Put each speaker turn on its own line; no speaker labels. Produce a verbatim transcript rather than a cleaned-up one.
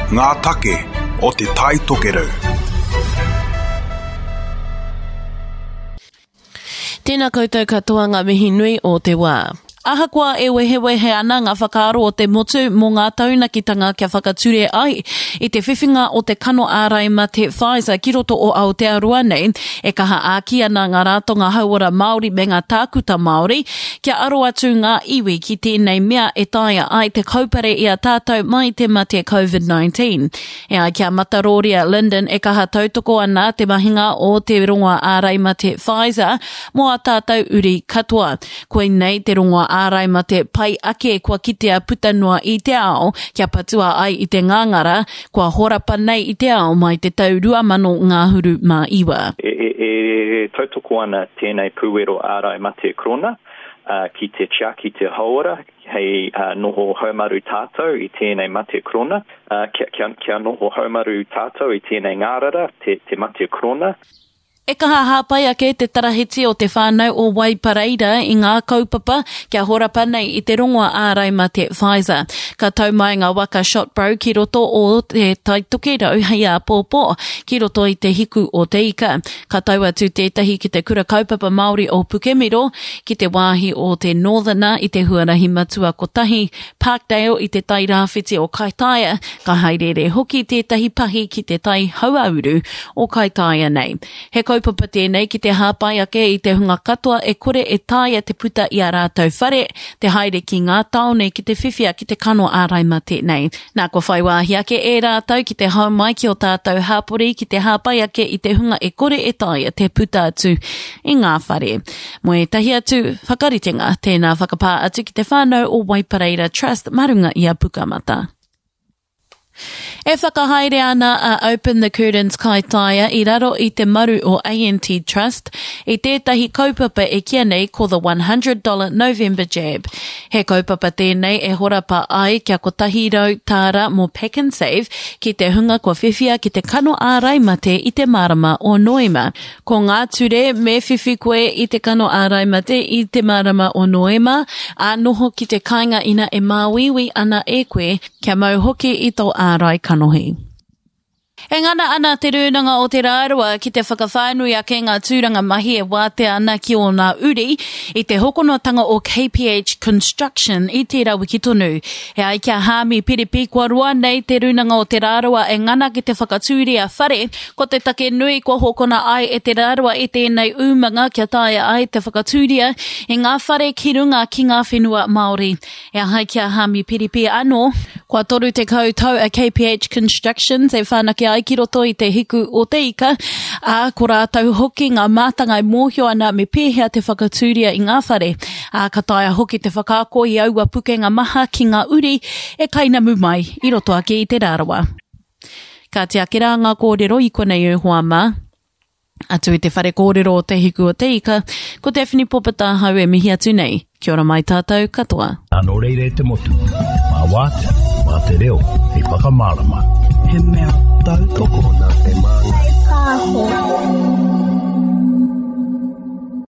ngā take o te tai tokerau.
Tēnā koutou katoa ngā mihi nui o te wā. Ahakoa e wehewehe ana ngā whakaaro o te motu mō ngā taunakitanga kia whakature ai i te whiwhinga o te kano ārai ma te Pfizer ki roto o Aotearoa nei e kaha āki ana ngā rātonga hauora Māori me ngā tākuta Māori kia aro atu ngā iwi ki tēnei mea e taia ai te kaupare i a tātou mai te mate COVID nineteen. E ai kia Mataroria Linden e kaha tautoko ana te mahinga o te rongoa ārai ma te Pfizer mō a tātou uri katoa. Koe nei te rongoa ārai ma te pai ake kua kitea putanua i te ao, kia patua ai i te ngangara, kua horapa nei i te ao mai te tau rua mano ngā huru mā iwa.
E, e, e tautoko ana tēnei puero ārai ma te krona, uh, ki te tia, ki te haora, hei uh, noho haumaru tātou i tēnei mate krona, uh, kia, kia, kia noho haumaru tātou i tēnei ngārara, te, te mate krona.
E kaha hāpai ake te tarahiti o te whānau o Waipareira i ngā kaupapa kia horapa nei i te rongoa ārai ma te Pfizer. Ka tau mai ngā waka shot bro ki roto o te taitokerau hei a pōpō ki roto i te hiku o te ika. Ka tau atu tētahi ki te kura kaupapa Māori o Pukemiro ki te wāhi o te Northerner i te huarahi matua kotahi Parkdale i te tai rāwhiti o Kaitaia. Ka haerere hoki tētahi pahi ki te tai hauauru o Kaitaia nei. He kaupapa tēnei ki te hāpai ake i te hunga katoa e kore e tāia te puta i a rātou whare, te haere ki ngā taone ki te whiwhia ki te kano ārai ma tēnei. Nā ko whai wāhi ake e rātou ki te haumai ki o tātou hāpori ki te hāpai ake i te hunga e kore e tāia te puta atu i ngā whare. Mo e tahi atu whakaritenga tēnā whakapā atu ki te whānau o Waipareira Trust marunga i a Pukamata. E whakahaere ana a Open the Curtains Kaitaia i raro i te maru o A N T Trust i tētahi kaupapa e kia nei ko the one hundred dollars November jab. He kaupapa tēnei e horapa ai kia kotahi rau tāra mō Pack and Save ki te hunga kua whiwhia ki te kano ārai mate i te marama o Noema. Ko ngā ture me whiwhi koe i te kano ārai mate i te marama o Noema, a noho ki te kāinga ina e māwiwi ana e koe kia mau hoki i tō ārai kanohi. E ngana ana te rūnanga o te rāroa ki te whakawhānui ake ngā tūranga mahi e wāte ana ki o ngā uri i te hokonotanga o K P H Construction i te rawiki tonu. He ai kia hāmi piripi kua roa nei te rūnanga o te rāroa e ngana ki te whakatūri a whare, ko te take nui kua hokona ai e te rāroa i tēnei umanga kia tāia ai te whakatūria i ngā whare ki runga ki ngā whenua Māori. E ai kia hāmi piripi anō, kua toru te koutou a K P H Construction se whānaki ai ki roto i te hiku o te ika, a ko rātau hoki ngā mātanga i mōhio ana me pēhea te whakatūria i ngā whare, a ka taia hoki te whakaako i aua pukenga maha ki ngā uri e kainamu mai i roto ake i te rāroa. Ka te akera ngā kōrero i konei u hoa atu i te whare kōrero o te hiku o te ika, ko Daphne Popatahau e mihi atu nei. Kia ora mai tātou katoa.
Ano reire te motu, mā wāte, mā te reo, hei whakamārama. He mea tautoko nā te māngai.